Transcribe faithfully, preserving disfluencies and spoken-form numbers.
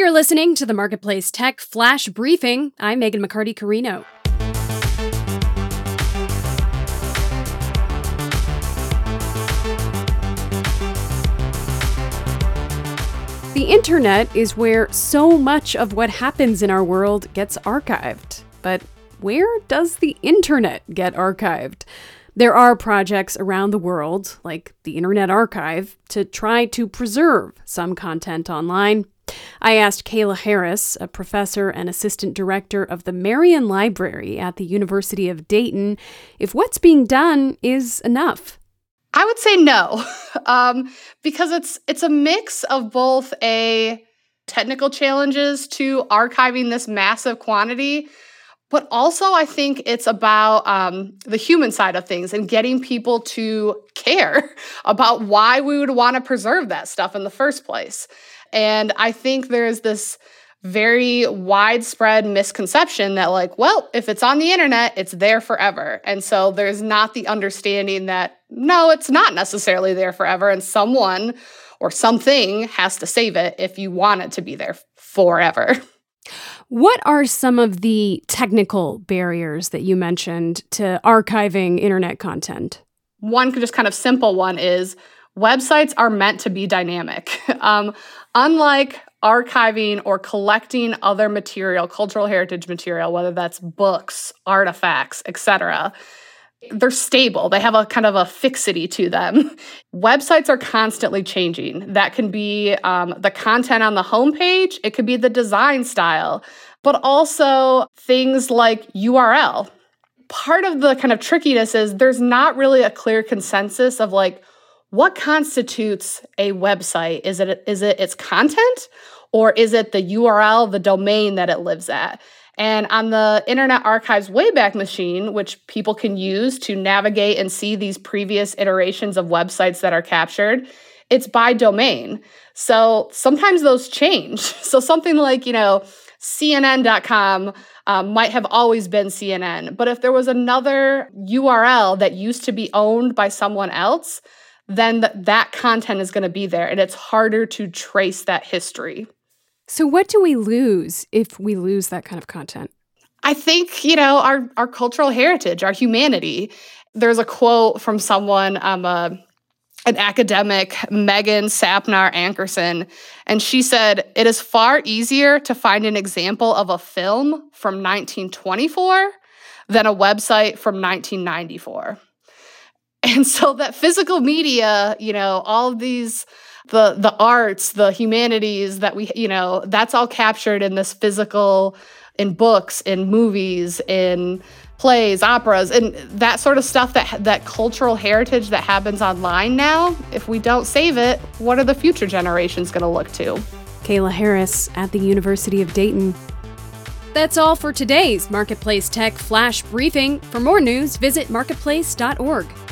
You're listening to the Marketplace Tech Flash Briefing. I'm Megan McCarty-Carino. The internet is where so much of what happens in our world gets archived. But where does the internet get archived? There are projects around the world, like the Internet Archive, to try to preserve some content online. I asked Kayla Harris, a professor and assistant director of the Marion Library at the University of Dayton, if what's being done is enough. I would say no, um, because it's it's a mix of both a technical challenges to archiving this massive quantity, but also I think it's about um, the human side of things and getting people to care about why we would want to preserve that stuff in the first place. And I think there's this very widespread misconception that, like, well, if it's on the internet, it's there forever. And so there's not the understanding that, no, it's not necessarily there forever. And someone or something has to save it if you want it to be there forever. What are some of the technical barriers that you mentioned to archiving internet content? One just kind of simple one is websites are meant to be dynamic. um, unlike archiving or collecting other material, cultural heritage material, whether that's books, artifacts, et cetera, they're stable. They have a kind of a fixity to them. Websites are constantly changing. That can be um, the content on the homepage. It could be the design style, but also things like U R L. Part of the kind of trickiness is there's not really a clear consensus of like, what constitutes a website? Is it is it its content, or is it the U R L, the domain that it lives at? And on the Internet Archive's Wayback Machine, which people can use to navigate and see these previous iterations of websites that are captured, it's by domain. So sometimes those change. So something like, you know, C N N dot com um, might have always been C N N. But if there was another U R L that used to be owned by someone else, then th- that content is going to be there, and it's harder to trace that history. So what do we lose if we lose that kind of content? I think, you know, our, our cultural heritage, our humanity. There's a quote from someone, um, uh, an academic, Megan Sapnar Ankerson, and she said, "It is far easier to find an example of a film from nineteen twenty-four than a website from nineteen ninety-four. And so that physical media, you know, all of these, the the arts, the humanities that we, you know, that's all captured in this physical, in books, in movies, in plays, operas, and that sort of stuff, that that cultural heritage that happens online now, if we don't save it, what are the future generations going to look to?" Kayla Harris at the University of Dayton. That's all for today's Marketplace Tech Flash Briefing. For more news, visit marketplace dot org.